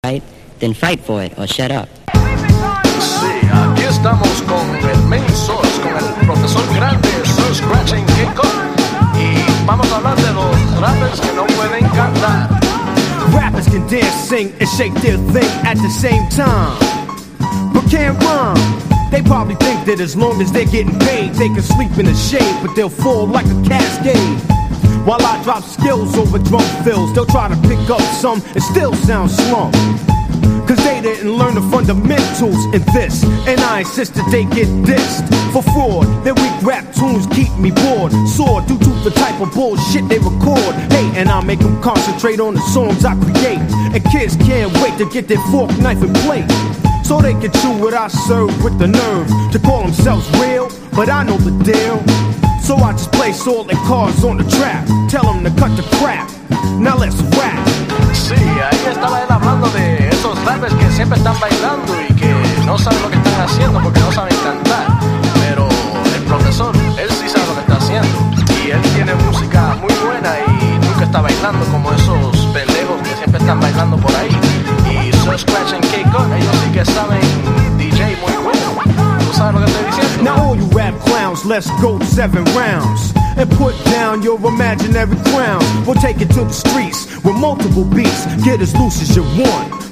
right, then fight for it or shut up. Sí, aquí estamos con el main source, con el profesor grande, Sir Scratching K-Con. Y vamos a hablar de los rappers que no pueden cantar. Rappers can dance, sing, and shake their thing at the same time, but can't rhyme. They probably think that as long as they're getting paid, they can sleep in the shade, but they'll fall like a cascade. While I drop skills over drum fills, they'll try to pick up some and still sound slum. Cause they didn't learn the fundamentals in this, and I insist that they get dissed for fraud. Their weak rap tunes keep me bored, sore due to the type of bullshit they record. Hey, and I make them concentrate on the songs I create, and kids can't wait to get their fork, knife, and plate, so they can chew what I serve with the nerve to call themselves real, but I know the deal. So I just play salt and cards on the trap, tell them to cut the crap, now let's rap. Sí, ahí estaba él hablando de esos rappers que siempre están bailando y que no saben lo que están haciendo porque no saben cantar. Pero el profesor, él sí sabe lo que está haciendo, y él tiene música muy buena y nunca está bailando como esos pendejos que siempre están bailando por ahí. Y Sir Scratch and K-Con, ellos sí que saben DJ muy bueno. ¿Tú sabes lo que estoy diciendo? Now all you rap clowns, let's go 7 rounds and put down your imaginary crown. We'll take it to the streets with multiple beats, get as loose as you want.